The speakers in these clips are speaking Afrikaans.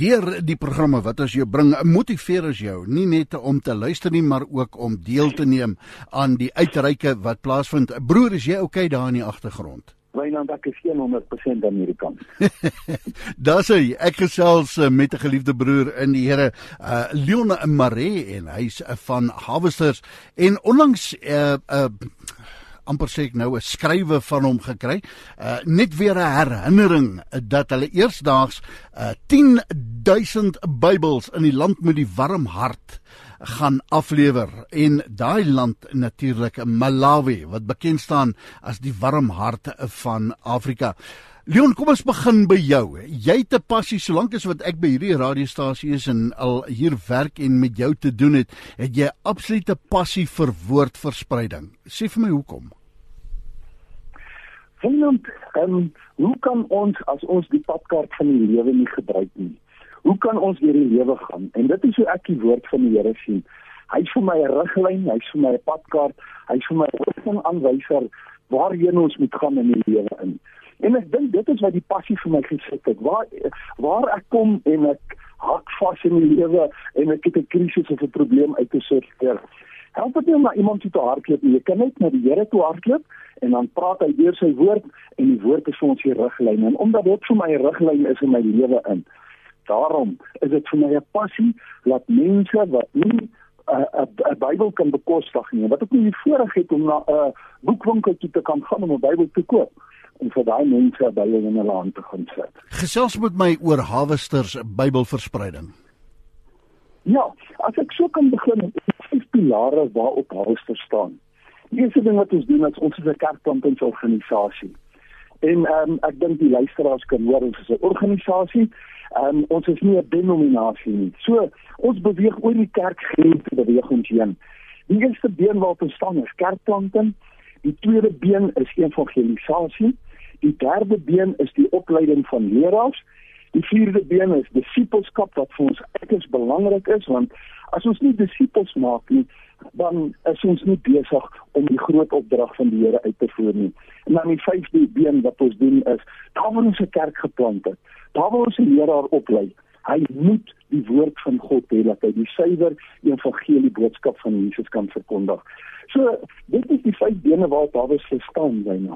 deur die programme wat ons jou bring, motiveer ons jou nie net om te luister nie, maar ook om deel te neem aan die uitreike wat plaasvind. Broer, is jy okay daar in die agtergrond? Wynand, ek is 100% Amerikaans. Daar sê ek gesels met 'n geliefde broer in die Here, Leon Maree, en hy's van Harvesters, en onlangs amper sê ek nou 'n skrywe van hom gekry, net weer 'n herinnering dat hulle eersdaags 10,000 Bybels in die land met die warm hart gaan aflewer, en daai land natuurlik Malawi, wat bekend staan as die warm hart van Afrika. Leon, kom ons begin by jou. Jy het 'n passie, solank as wat ek by hierdie radiostasie is en al hier werk en met jou te doen het jy 'n absolute passie vir woordverspreiding. Sê vir my hoekom? Wynand, hoe kan ons, as ons die padkaart van die lewe nie gebruik nie, hoe kan ons deur die lewe gaan? En dit is hoe ek die woord van die Here sien. Hy's vir my 'n riglyn, hy's vir my 'n padkaart, hy's vir my 'n rigtingaanwyser waarheen ons moet gaan in die lewe in. En ek dink dit is wat die passie vir my gesit het. Waar ek kom en ek hak vas in die lewe en ek het 'n krisis of 'n probleem uit te sorteer. Help dit nie om na iemand toe te hardloop nie. Jy kan net na die Here toe hardloop en dan praat hy deur sy woord, en die woord is vir ons die riglyn. En omdat dit vir my 'n riglyn is in my lewe in, daarom is dit vir my 'n passie dat mense wat nie 'n Bybel kan bekostig nie, wat ook nie die voorreg het om na 'n boekwinkel toe te kan gaan om 'n Bybel te koop, om vir daai mense 'n Bybel in hulle hand te gaan sit. Gesels met my oor Harvesters Bybelverspreiding. Ja, as ek so kan begin, 5 pilare waarop Harvesters staan. Die eerste ding wat ons doen is ons is 'n kerkplantingsorganisasie. En ek dink die luisteraars kan hoor, ons is 'n organisasie. Ons is nie 'n denominasie nie. So, ons beweeg oor die kerkgrense, beweeg ons heen. Die eerste been waarop ons staan is kerkplanting. Die tweede been is evangelisasie. Die derde been is die opleiding van leraars. Die vierde been is disippelskap, wat vir ons uiters belangrik is, want as ons nie disippels maak nie, dan is ons nie besig om die groot opdrag van die Here uit te voer nie. En dan die vyfde been wat ons doen is, daar waar ons 'n kerk geplant het, daar waar ons 'n leraar oplei, hy moet die woord van God hê, dat hy die suiwer evangelie boodskap van Jesus kan verkondig. So, dit is die 5 bene waarop Harvesters staan, byna.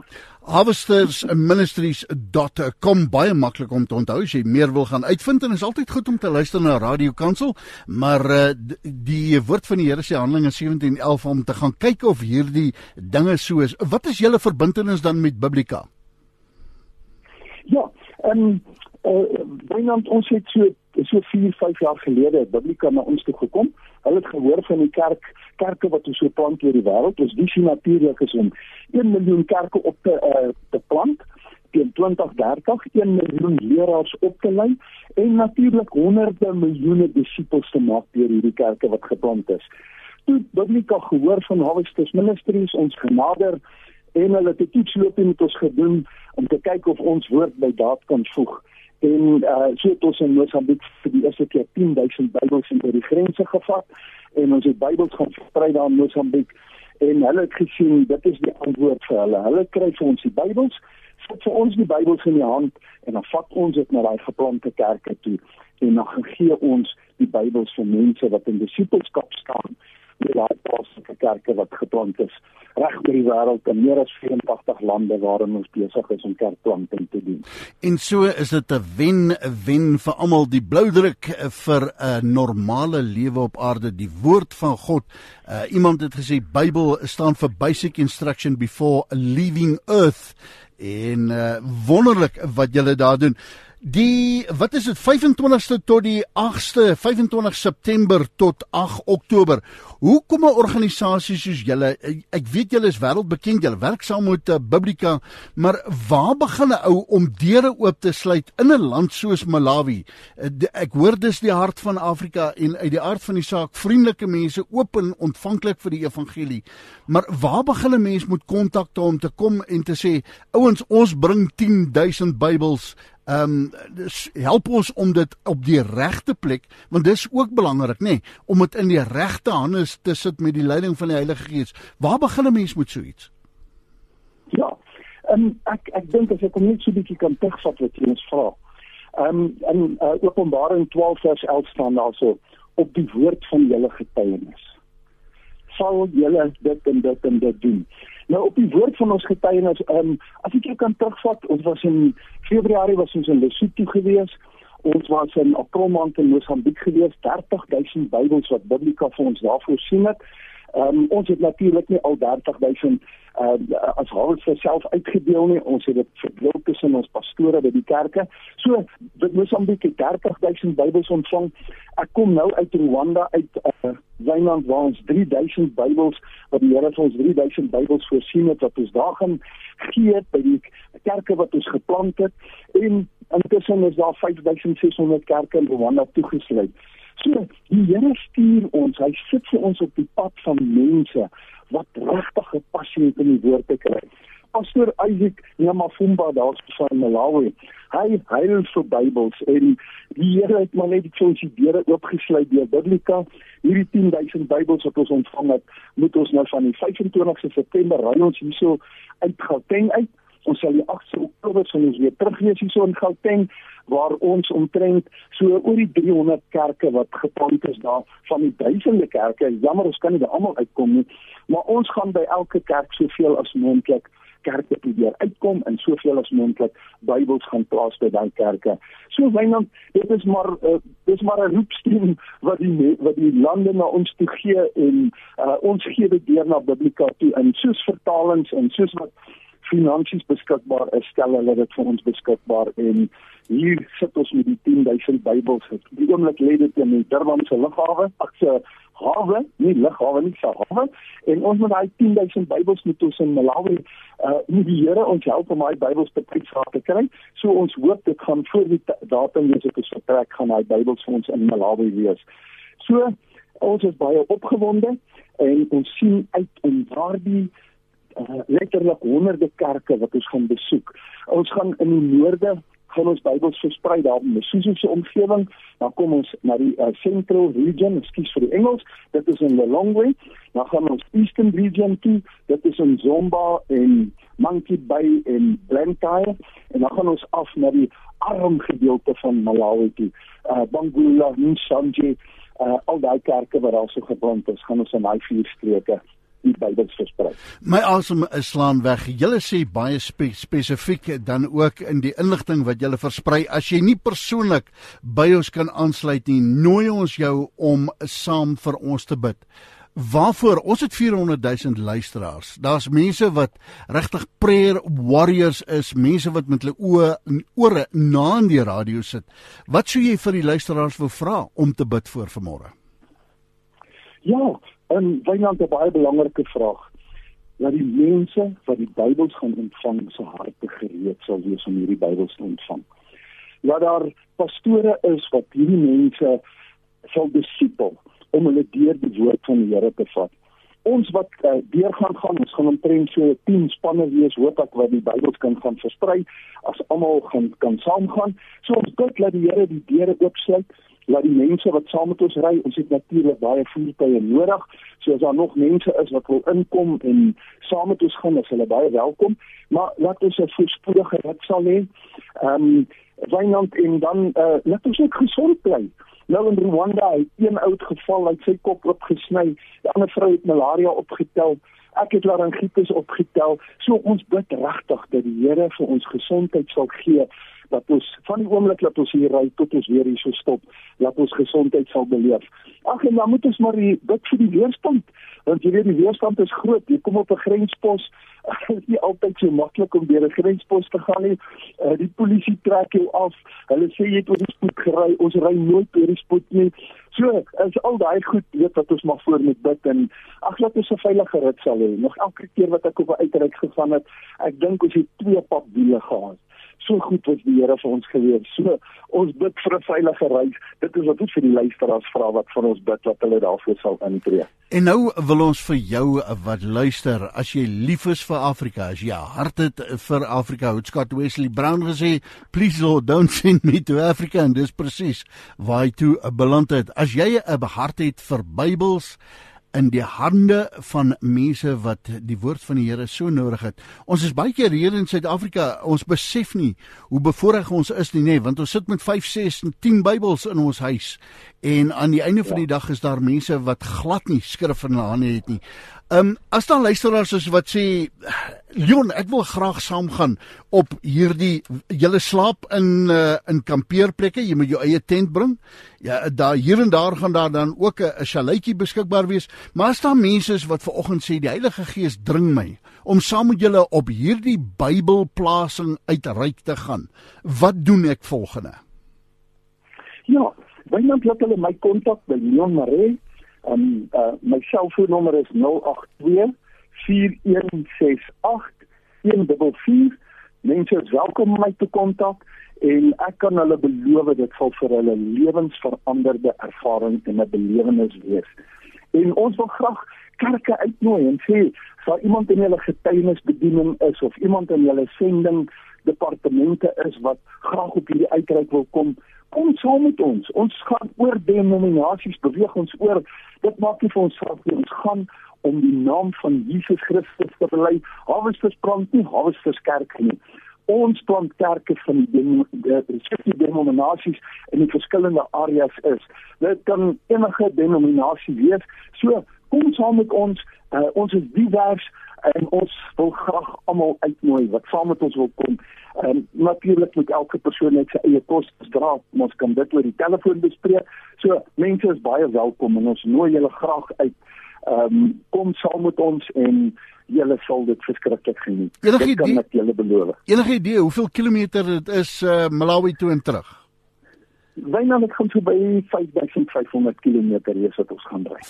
Harvestersministries.com, baie maklik om te onthou as jy meer wil gaan uitvind, en is altyd goed om te luister na Radio Kansel, maar die woord van die Here sê Handelinge 17:11 om te gaan kyk of hierdie dinge so is. Wat is julle verbintenis dan met Biblika? Ja, Wynand, ons het so 4-5 jaar gelede Biblika na ons toe gekom. Hulle het gehoor van die kerke wat ons so plant oor die wêreld. Ons visie natuurlik is om 1 miljoen kerke op te plant teen 2030, 1 miljoen leraars op te lei, en natuurlik honderde miljoene disippels te maak deur hierdie kerke wat geplant is. Toe Biblika gehoor van Harvesters Ministries, ons genader, en hulle het 'n toetsloopie met ons gedoen om te kyk of ons woord by daad kan voeg. En so het ons in Mosambik vir die eerste keer 10,000 Bybels oor die grense gevat, en ons het Bybels gaan versprei daar in Mosambik, en hulle het gesien, dit is die antwoord vir hulle. Hulle kry vir ons die Bybels, sit vir ons die Bybels in die hand, en dan vat ons dit na daai geplante kerke toe, en dan gee ons die Bybels vir mense wat in disippelskap staan, met daai plaaslike kerke wat geplant is, reg oor die wêreld in meer as 84 lande waarin ons besig is om kerkplanting te doen. En so is dit 'n wen-wen vir almal, die bloudruk vir 'n normale lewe op aarde, die woord van God. Iemand het gesê Bybel staan vir basic instruction before leaving earth, en wonderlik wat julle daar doen. Wat is dit, 25ste tot die 8ste, 25 September tot 8 Oktober. Hoe kom 'n organisasie soos julle, ek weet julle is wêreldbekend, julle werk saam met Biblika, maar waar begin 'n ou om deure oop te sluit in 'n land soos Malawi? Ek hoor dis die hart van Afrika, en uit die aard van die saak, vriendelike mense, oop en ontvanklik vir die evangelie. Maar waar begin 'n mens met kontakte om te kom en te sê, ouens, ons bring 10,000 Bybels, help ons om dit op die regte plek, want dis ook belangrik, nê, om dit in die regte hande te sit met die leiding van die Heilige Gees. Waar begin 'n mens met so iets? Ja, ek dink as ek net so 'n bietjie kan terugvat wat jy ons vra. In Openbaring 12 vers 11 staan daar so, op die woord van julle getuienis sal julle dit en dit en dit doen. Nou op die woord van ons getuienis, as ek jou kan terugvat, ons was in Februarie was ons in Lesotho gewees, ons was in April maand in Mosambiek gewees, 30,000 Bybels wat Biblica vir ons daar voorsien het. Ons het natuurlik nie al 30,000 as Harvest vir self uitgedeel nie, ons het dit verdeel tussen ons pastore by die kerke. So, Mosambiek het 30,000 Bybels ontvang. Ek kom nou uit Rwanda, uit Wynand, waar ons 3,000 Bybels, wat die Here vir ons 3,000 Bybels voorsien het, wat ons daar gaan gee het, by die kerke wat ons geplant het, en intussen is daar 5,600 kerke in Rwanda toegesluit. So, die Here stuur ons, hy sit vir ons op die pad van mense, wat regtig 'n passie het in die woord te kry. Pastor Isaac Nyamafumba daar van Malawi, hy huil vir Bybels, en die Here het maar net die deure oopgesluit deur Biblica. Hierdie 10,000 Bybels wat ons ontvang het, moet ons nou van die 25 September ry ons hierso uit Gauteng uit. Ons sal die 8 Oktober sal ons weer terug wees hierso in Gauteng, waar ons omtrent so oor die 300 kerke wat geplant is daar, van die duisende kerke, jammer ons kan nie by almal uitkom nie, maar ons gaan by elke kerk soveel as moontlik kerke probeer uitkom, en soveel as moontlik Bybels gaan plaas by daai kerke. So Wynand, dit is maar 'n roepstem wat die lande na ons toe gee, en ons gee dit deur na Biblica toe, en soos vertalings en soos wat finansies beskikbaar is, stel hulle dit vir ons beskikbaar, en hier sit ons met die 10,000 Bybels. Die oomblik lê dit in die Durbanse lughawe, hawe, nie lughawe nie, hawe, en ons met daai 10,000 Bybels moet ons in Malawi, moet die Here ons help om daai Bybels te prysraad te kry. So ons hoop dit gaan voor die datum wees op ons vertrek, gaan daai Bybels vir ons in Malawi wees. So, ons is baie opgewonde, en ons sien uit om daardie letterlik honderde kerke wat ons gaan besoek. Ons gaan in die noorde, gaan ons Bybels versprei daar in die Lesotho omgewing, dan kom ons na die Central Region, ekskuus vir die Engels, dit is in Lilongwe, dan gaan ons Eastern Region toe, dit is in Zomba en Monkey Bay en Blantyre, en dan gaan ons af na die arm gedeelte van Malawi toe, Bangula, Nsanje, al die kerke wat daar so geplant is, gaan ons in die 4 streke die Bybels versprei. My asem slaan weg. Julle sê baie spesifiek dan ook in die inligting wat julle versprei. As jy nie persoonlik by ons kan aansluit nie, nooi ons jou om saam vir ons te bid. Waarvoor? Ons het 400,000 luisteraars. Daar's mense wat regtig prayer warriors is, mense wat met hulle oë en ore na in die radio sit. Wat sou jy vir die luisteraars wil vra om te bid voor vanmôre? Ja, en Wynand, 'n baie belangrike vraag. Dat die mense wat die Bybels gaan ontvang, se harte gereed sal wees om hierdie Bybels te ontvang. Dat daar pastore is wat hierdie mense sal disipel om hulle deur die woord van die Here te vat. Ons wat deur gaan, ons gaan omtrent so 10 spanne wees, hoop ek, wat die Bybels kan gaan versprei, as almal kan saamgaan. So ons bid dat die Here die deure oopsluit, laat die mense wat saam met ons ry, ons het natuurlik baie voertuie nodig, so as daar nog mense is wat wil inkom en saam met ons gaan, is hulle baie welkom, maar laat ons 'n voorspoedige rit sal hê, Wynand, en dan laat ons ook gesond bly. Nou in Rwanda het een oud geval, uit sy kop opgesny, die ander vrou het malaria opgetel, ek het laryngitis opgetel, so ons bid regtig dat die Here vir ons gesondheid sal gee, dat ons van die oomblik dat ons hier ry tot ons weer hier so stop, dat ons gesondheid sal beleef. Ag, en dan moet ons maar bid vir die weerstand, want jy weet die weerstand is groot, jy kom op 'n grenspos, dit is nie altyd so maklik om deur 'n grenspos te gaan nie, die polisie trek jou af, hulle sê jy het oor die spoed gery, ons ry nooit oor die spoed nie, so is al daai goed, weet dat ons maar voor moet bid, en ag, laat ons 'n veilige rit sal hê. Nog elke keer wat ek op 'n uitreik gegaan het, ek dink ons het 2 papwiele gehad. So goed was die Here vir ons gewees. So, ons bid vir 'n veilige reis. Dit is wat ons vir die luisteraars vra, wat van ons bid, wat hulle daarvoor sal intree. En nou wil ons vir jou wat luister, as jy lief is vir Afrika, as jy hart het vir Afrika, het Scott Wesley Brown gesê, please Lord, don't send me to Africa, en dis presies waar hy toe beland het. As jy 'n hart het vir Bybels, in die hande van mense wat die woord van die Here so nodig het. Ons is baie keer hier in Suid-Afrika, ons besef nie hoe bevoorreg ons is nie, want ons sit met 5, 6 en 10 Bybels in ons huis, en aan die einde van die dag is daar mense wat glad nie skrif in hulle hande het nie. As daar luisteraars is wat sê, Leon, ek wil graag saamgaan op hierdie, julle slaap in kampeerplekke, jy moet jou eie tent bring, ja, hier en daar gaan daar dan ook 'n sjaleitjie beskikbaar wees, maar as daar mense is wat vanoggend sê, die Heilige Gees dring my, om saam met julle op hierdie Bybelplasing uitreik te gaan, wat doen ek volgende? Ja, byna laat hulle my kontak by Leon Maree. My selfoonnommer is 082-4168-144. Mense is welkom om my te kontak en ek kan hulle beloof dit sal vir hulle lewensveranderde ervaring en 'n belewenis wees. En ons wil graag kerke uitnooi en sê, as iemand in julle getuienisbediening is of iemand in julle sending departemente is wat graag op hierdie uitreik wil kom saam met ons. Ons gaan oor denominasies, beweeg ons oor. Dit maak nie vir ons saak nie. Ons gaan om die naam van Jesus Christus te bely. Harvesters plant nie Harvesters kerke nie. Ons plant kerke van die denominasies in die verskillende areas is. Dit kan enige denominasie wees. So, kom saam met ons. Ons is divers en ons wil graag almal uitnooi wat saam met ons wil kom. Natuurlik moet elke persoon net sy eie kostes dra, ons kan dit oor die telefoon bespreek. So, mense is baie welkom en ons nooi julle graag uit. Kom saam met ons en julle sal dit verskriklik geniet. Dit kan ek julle beloof. Enige idee hoeveel kilometer dit is Malawi toe en terug? Byna ek gaan so by 5500 kilometer hier wat ons gaan ry.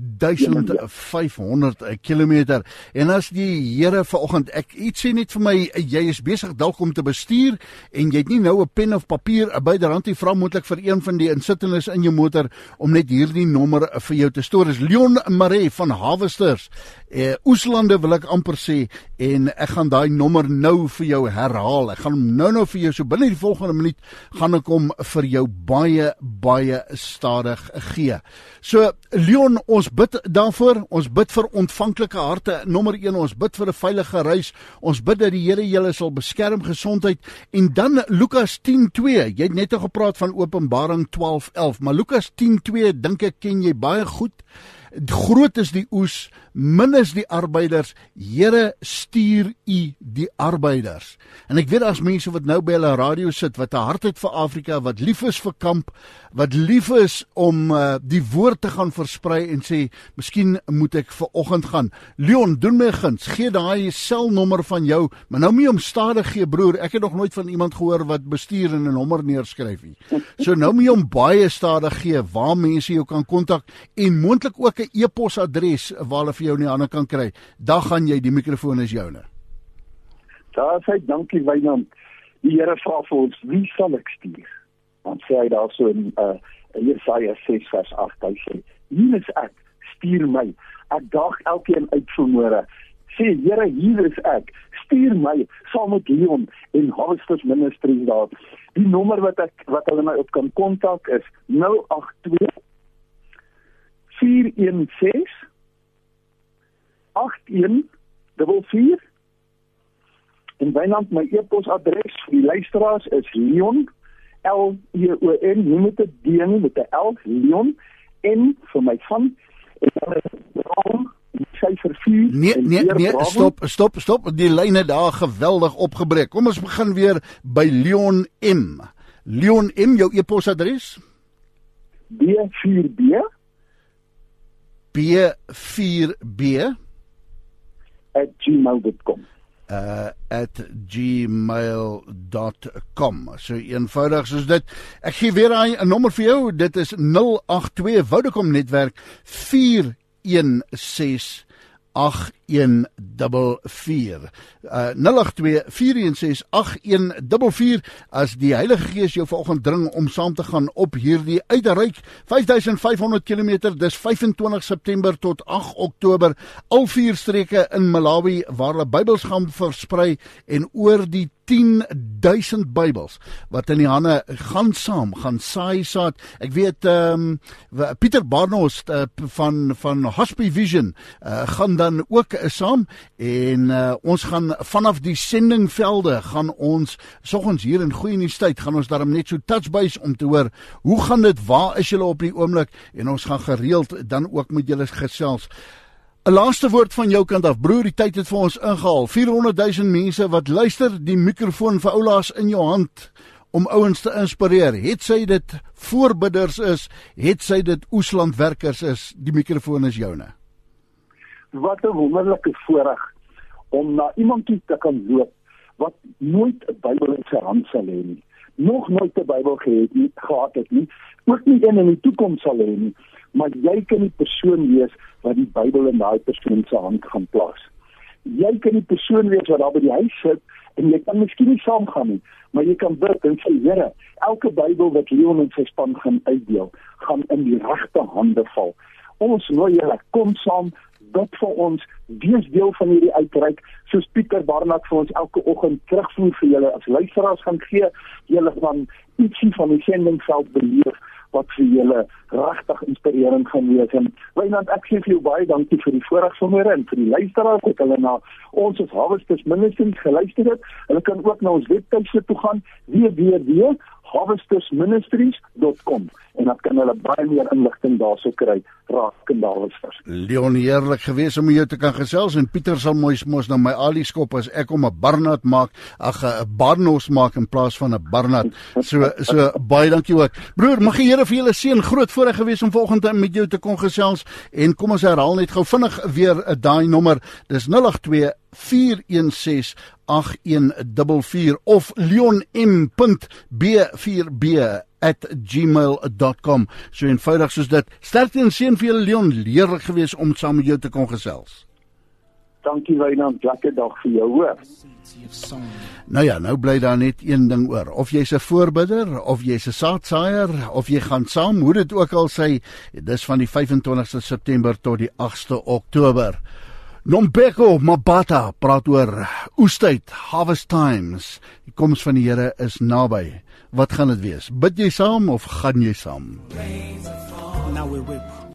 5500 kilometer. En as die Here vanoggend, iets sê net vir my, jy is besig dalk om te bestuur en jy het nie nou 'n pen of papier byderhand, jy vra moontlik vir een van die insittendes in jou motor om net hierdie nommer vir jou te stoor. Is Leon Maree van Harvesters. Oeslande wil ek amper sê, en ek gaan daai nommer nou vir jou herhaal. Ek gaan hom nou vir jou, so binne die volgende minuut gaan ek hom vir jou baie stadig gee. So Leon, ons bid daarvoor, ons bid vir ontvanklike harte, nommer 1, ons bid vir 'n veilige reis, ons bid dat die Here julle sal beskerm, gesondheid, en dan Lukas 10:2, jy het net gepraat van Openbaring 12:11, maar Lukas 10:2, dink ek ken jy baie goed. Groot is die oes, min is die arbeiders, Here stuur u die arbeiders. En ek weet as mense wat nou by hulle radio sit, wat 'n hart het vir Afrika, wat lief is vir kamp, wat lief is om die woord te gaan versprei en sê, miskien moet ek vir oggend gaan. Leon, doen my 'n guns, gee daai selnommer van jou, maar nou moet jy hom stadig gee, broer. Ek het nog nooit van iemand gehoor wat bestuur en 'n nommer neerskryf nie. So nou moet jy hom baie stadig gee, waar mense jou kan kontak, en moontlik ook 'n e-posadres waar hulle vir jou in die hande kan kry. Daar gaan jy, die mikrofoon is joune. Daar sê, dankie Wynand. Die Here vra vir ons, wie sal ek stuur? Dan sê hy daar so in Jesaja 6 vers 8, hy sê, hier is ek, stuur my. Ek daag elkeen uit vanmôre. Sê, Here, hier is ek, stuur my, saam met Leon en Harvesters Ministries daar. Die nommer wat hulle my op kan kontak is 082-416-8144. En Wynand, my e-posadres vir die luisteraars is Leon, L-E-O-N, nie met 'n D nie, met 'n L, Leon, N vir my van, en dan is Ram, syfer 4. Nee, stop, die lyne daar geweldig opgebreek. Kom ons begin weer by Leon M. Leon M, jou e-posadres? B4B @gmail.com. @gmail.com. So eenvoudig soos dit. Ek gee weer 'n nommer vir jou. Dit is 082 Vodacom netwerk 416 8144. 082-416-8144. As die Heilige Gees jou vanoggend dring om saam te gaan op hierdie uitreik, 5500 km, dis 25 September tot 8 Oktober, al 4 streke in Malawi waar hulle Bybels gaan versprei en oor die 10,000 Bybels wat in die hande gaan saam, gaan saai saad. Ek weet Pieter Barnhorst van Hospie Vision gaan dan ook saam en ons gaan vanaf die sendingvelde gaan ons soggens hier in Goeie Nuustyd gaan ons daarom net so touch base om te hoor hoe gaan dit, waar is julle op die oomblik en ons gaan gereeld dan ook met julle gesels. 'n Laaste woord van jou kant af, broer, die tyd het vir ons ingehaal. 400,000 mense wat luister, die mikrofoon vir oulaas in jou hand om ouens te inspireer. Het sy dit voorbidders is, het sy dit oeslandwerkers is, die mikrofoon is joune. Wat 'n wonderlike voorreg om na iemand toe te kan loop wat nooit 'n Bybel in sy hand sal hê nie. Nog nooit 'n Bybel gehad het nie, ook nie een in die toekoms sal hê nie, maar jy kan die persoon wees wat die Bybel in daai persoon se hand gaan plaas. Jy kan die persoon wees wat daar by die huis sit en jy kan miskien nie saamgaan nie, maar jy kan bid en sê, Here, elke Bybel wat Leon en sy span gaan uitdeel, gaan in die regte hande val. Ons wil julle kom saam, bid vir ons, wees deel van hierdie uitreik, soos Pieter Barnard vir ons elke oggend terugvoer vir julle as luisteraars gaan gee, julle van ietsie van die sendingveld beleef wat vir julle regtig inspirerend gaan wees. En Wynand, ek sê vir jou baie dankie vir die voorreg vanmôre en vir die luisteraars wat hulle na ons as Harvesters Ministries geluister het. Hulle kan ook na ons webtuiste toe gaan, www.harvestersministries.com en dan kan hulle baie meer inligting daarso kry rakende Harvesters. Leon, heerlik gewees om jou te kan gesels en Pieter sal mos na my Ali skop as ek hom 'n Barnard maak, 'n Barnhorst maak in plaas van 'n Barnard. So baie dankie ook. Broer, mag die Here vir julle seën. Groot voorreg gewees om vanoggend met jou te kon gesels en kom ons herhaal net gou vinnig weer daai nommer. Dis 082-416-8144 of leonm.b4b@gmail.com. So eenvoudig soos dit. Sterkte en seën vir julle, Leon. Leerlik gewees om saam met jou te kon gesels. Dankie Wynand, lekker dag vir jou hoor. Nou ja, nou bly daar net een ding oor. Of jy's 'n voorbidder, of jy's 'n saadsaaier, of jy gaan saam, hoe dit ook al sê, dis van die 25ste September tot die 8ste Oktober. Nombeko Mabata praat oor oestyd, harvest times. Die koms van die Here is naby. Wat gaan dit wees? Bid jy saam of gaan jy saam?